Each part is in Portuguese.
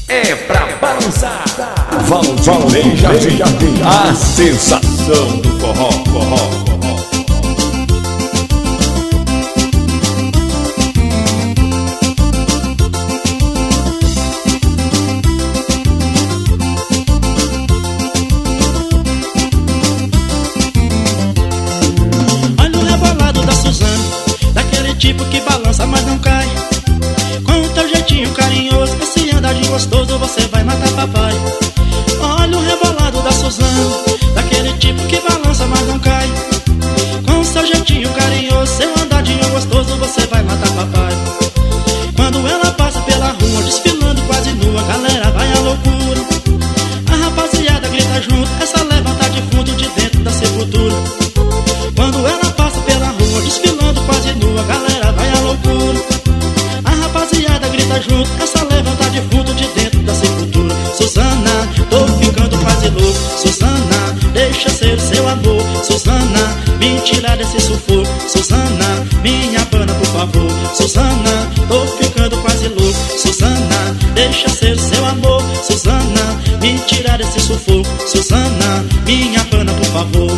é pra balançar. Valdir Jardim, a sensação do forró. Olha o rebolado da Suzane, daquele tipo que balança mas não cai. Com o teu jeitinho carinhoso, esse andadinho gostoso, você vai matar papai. Olha o rebolado da Suzane, daquele tipo que balança mas não cai. Com o seu jeitinho carinhoso, seu andadinho gostoso, você vai matar papai. Quando ela passa pela rua, desfilando quase nua, a galera vai à loucura. A rapaziada grita junto, essa levanta defunto de dentro da sepultura. Quando ela passa pela rua, desfilando quase nua, a galera vai à loucura. A rapaziada grita junto, essa levanta defunto de dentro da sepultura. Suzana, tô ficando quase louco. Suzana, deixa ser seu amor. Suzana, me tira desse sufoco. Suzana, minha pana por favor. Suzana, tô ficando quase louco. Suzana, deixa ser seu amor. Suzana, me tira desse sufoco. Suzana, minha pana por favor.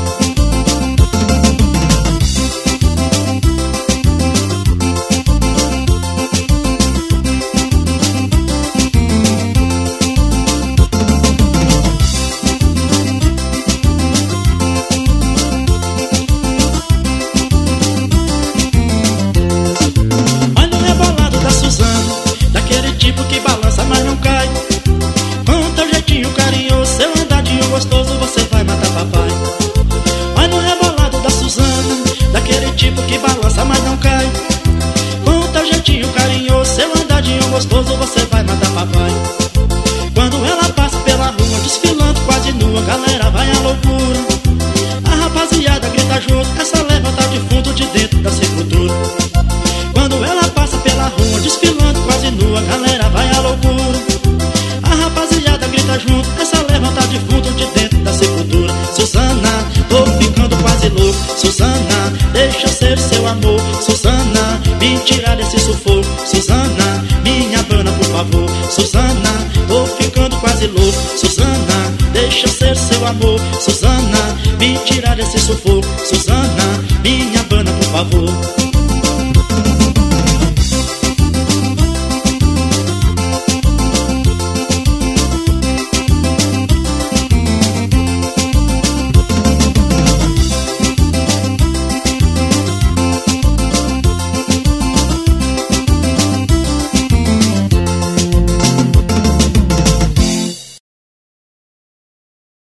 Que balança mas não cai. Com teu jeitinho carinhoso, seu andadinho gostoso, você vai matar papai. Olha no rebolado da Suzana, daquele tipo que balança mas não cai. Com teu jeitinho carinhoso, seu andadinho gostoso, você vai matar papai. Quando ela passa pela rua, desfilando quase nua, a galera vai à loucura. A rapaziada grita junto, essa levanta defunto de dentro da sepultura. Quando ela passa pela rua, desfilando quase nua, a galera vai à loucura. A rapaziada grita junto, essa levanta defunto de dentro da sepultura. Suzana, tô ficando quase louco. Suzana, deixa ser seu amor. Suzana, me tira desse sufoco. Suzana, minha dona por favor. Suzana, tô ficando quase louco. Suzana, deixa ser seu amor. Suzana, me tira desse sufoco. Suzana, minha dona por favor.